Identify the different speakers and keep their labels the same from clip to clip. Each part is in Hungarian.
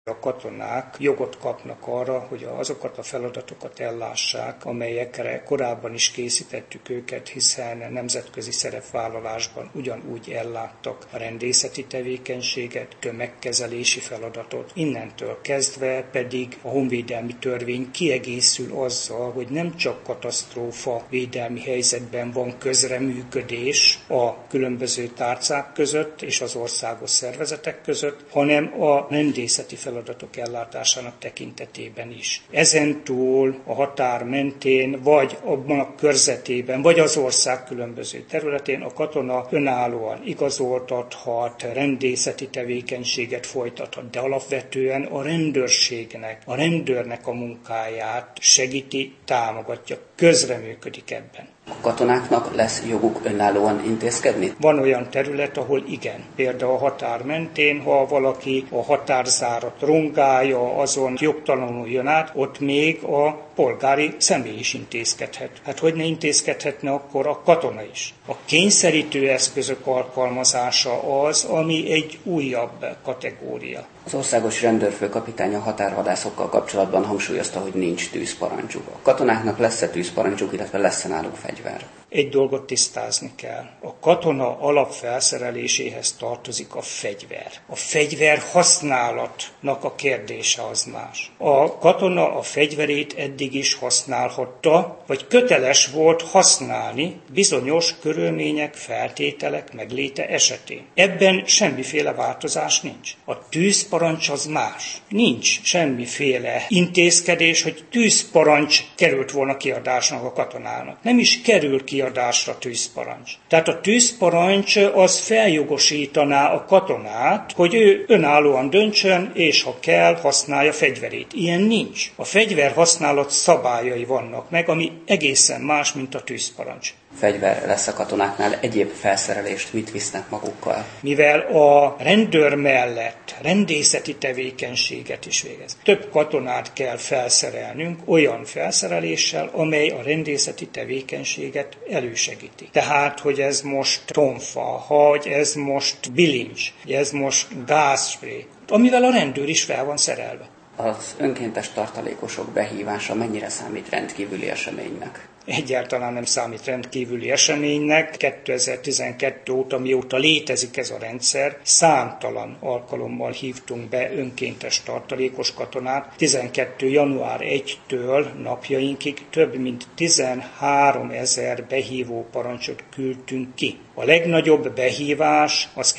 Speaker 1: A katonák jogot kapnak arra, hogy azokat a feladatokat ellássák, amelyekre korábban is készítettük őket, hiszen nemzetközi szerepvállalásban ugyanúgy elláttak a rendészeti tevékenységet, tömegkezelési feladatot. Innentől kezdve pedig a honvédelmi törvény kiegészül azzal, hogy nem csak katasztrófa védelmi helyzetben van közreműködés a különböző tárcák között és az országos szervezetek között, hanem a rendészeti feladatok ellátásának tekintetében is. Ezentúl a határ mentén, vagy abban a körzetében, vagy az ország különböző területén a katona önállóan igazoltathat, rendészeti tevékenységet folytathat, de alapvetően a rendőrségnek, a rendőrnek a munkáját segíti, támogatja, közreműködik ebben.
Speaker 2: A katonáknak lesz joguk önállóan intézkedni?
Speaker 1: Van olyan terület, ahol igen. Például a határ mentén, ha valaki a határzárat rongálja, azon jogtalanul jön át, ott még a polgári személy is intézkedhet. Hát hogy ne intézkedhetne akkor a katona is? A kényszerítő eszközök alkalmazása az, ami egy újabb kategória.
Speaker 2: Az országos rendőrfőkapitány a határvadászokkal kapcsolatban hangsúlyozta, hogy nincs tűzparancsuk. A katonáknak lesz-e tűzparancsuk, illetve lesz-e náluk fegyver?
Speaker 1: Egy dolgot tisztázni kell. A katona alapfelszereléséhez tartozik a fegyver. A fegyver használatnak a kérdése az más. A katona a fegyverét eddig is használhatta, vagy köteles volt használni bizonyos körülmények, feltételek megléte esetén. Ebben semmiféle változás nincs. A tűzparancs az más. Nincs semmiféle intézkedés, hogy tűzparancs került volna kiadásnak a katonának. Nem is kerül kiadásra tűzparancs. Tehát a tűzparancs az feljogosítaná a katonát, hogy ő önállóan döntsön, és ha kell, használja fegyverét. Ilyen nincs. A fegyver használat szabályai vannak meg, ami egészen más, mint a tűzparancs.
Speaker 2: Fegyver lesz a katonáknál, egyéb felszerelést mit visznek magukkal?
Speaker 1: Mivel a rendőr mellett rendészeti tevékenységet is végez. Több katonát kell felszerelnünk olyan felszereléssel, amely a rendészeti tevékenységet elősegíti. Tehát, hogy ez most tonfa, hogy ez most bilincs, hogy ez most gázspré, amivel a rendőr is fel van szerelve.
Speaker 2: Az önkéntes tartalékosok behívása mennyire számít rendkívüli eseménynek?
Speaker 1: Egyáltalán nem számít rendkívüli eseménynek. 2012 óta, mióta létezik ez a rendszer, számtalan alkalommal hívtunk be önkéntes tartalékos katonát. 12. január 1-től napjainkig több mint 13 000 behívó parancsot küldtünk ki. A legnagyobb behívás az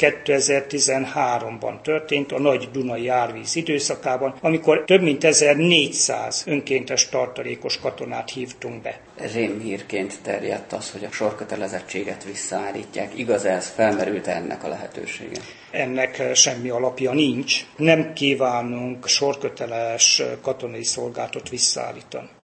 Speaker 1: 2013-ban történt, a Nagy Dunai árvíz időszakában, amikor több mint 1400 önkéntes tartalékos katonát hívtunk be.
Speaker 2: Rémhírként terjedt az, hogy a sorkötelezettséget visszaállítják. Igaz ez? Felmerült ennek a lehetősége?
Speaker 1: Ennek semmi alapja nincs. Nem kívánunk sorköteles katonai szolgálatot visszaállítani.